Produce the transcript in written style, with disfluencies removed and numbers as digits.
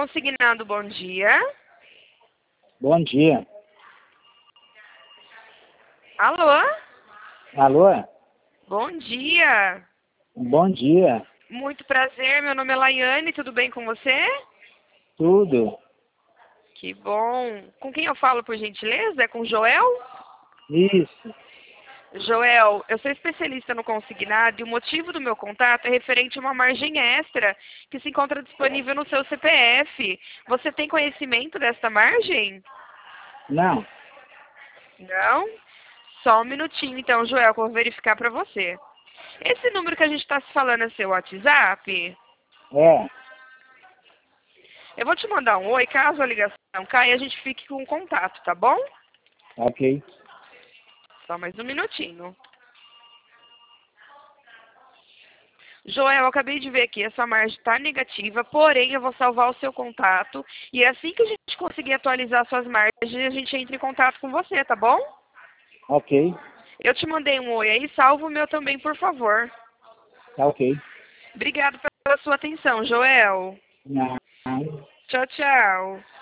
Consignado, bom dia. Bom dia. Alô? Alô? Bom dia. Bom dia. Muito prazer, meu nome é Laiane, tudo bem com você? Tudo? Que bom. Com quem eu falo, por gentileza? É com o Joel? Isso. Joel, eu sou especialista no consignado e o motivo do meu contato é referente a uma margem extra que se encontra disponível no seu CPF. Você tem conhecimento desta margem? Não. Não? Só um minutinho então, Joel, que eu vou verificar para você. Esse número que a gente está se falando é seu WhatsApp? É. Eu vou te mandar um oi, caso a ligação caia, a gente fique com contato, tá bom? Ok. Só mais um minutinho. Joel, eu acabei de ver aqui, a sua margem está negativa, porém eu vou salvar o seu contato e assim que a gente conseguir atualizar suas margens, a gente entra em contato com você, tá bom? Ok. Eu te mandei um oi aí, salva o meu também, por favor. Tá ok. Obrigado pela sua atenção, Joel. Não. Tchau, tchau.